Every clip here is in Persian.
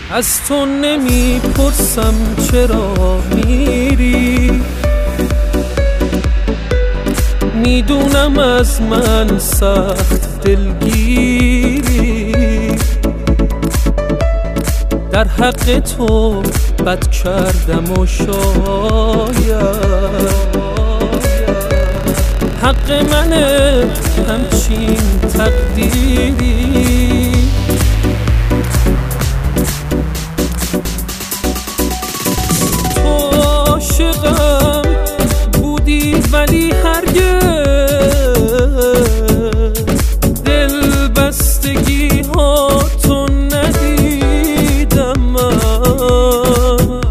از تو نمیپرسم چرا میری، میدونم از من سخت دلگیری، در حق تو بد کردم و شاید حق منه همچین تقدیری. تو عاشقم بودی ولی هرگز دل بستگی ها تو ندیدم من.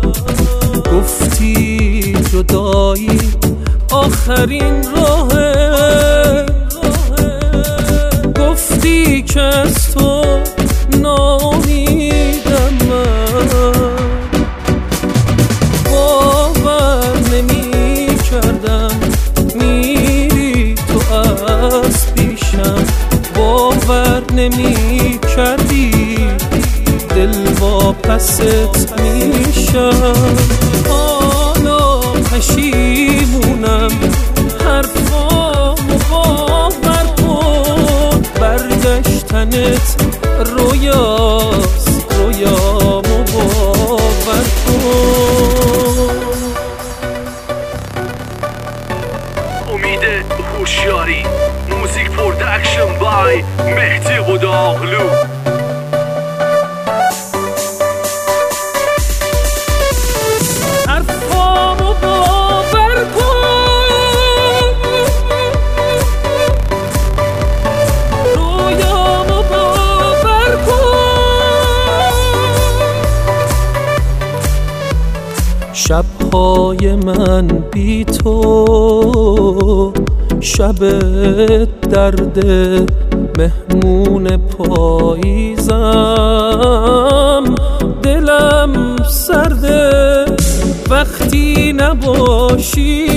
گفتی جدایی آخرین راهه، گفتی که از تو ناامیدم من. باور نمی کردم میری تو از پیشم، باور نمی کردی دل واپست میشم. حالا پشیمونم حرفامو باور کن، برگشتنت رویاست رویامو باور کن. امید هوشیاری، موزیک پرودکشن بای مهدی قداغلو. شب‌های من بی تو شب درد مهمون پاییزم، دلم سرده وقتی نباشی،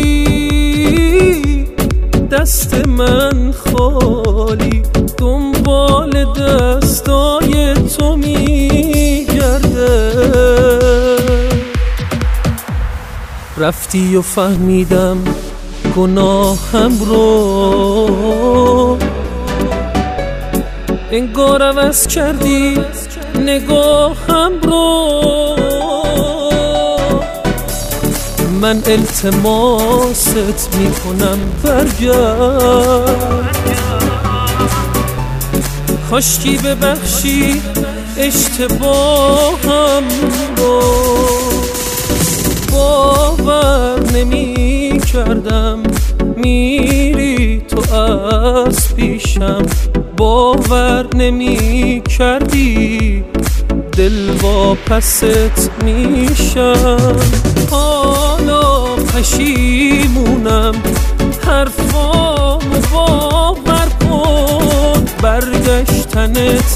دست من خالی دنبال دستای تو میگرده. رفتی و فهمیدم گناهم رو، انگار عوض کردی نگاهم رو. من التماست میکنم برگرد، کاشکی ببخشی اشتباهم رو. باور نمی کردم میری تو از پیشم، باور نمی کردی دل واپست میشم. حالا پشیمونم حرفامو باور کن، برگشتنت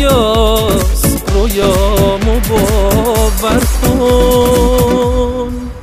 رویاست رویامو باور کن.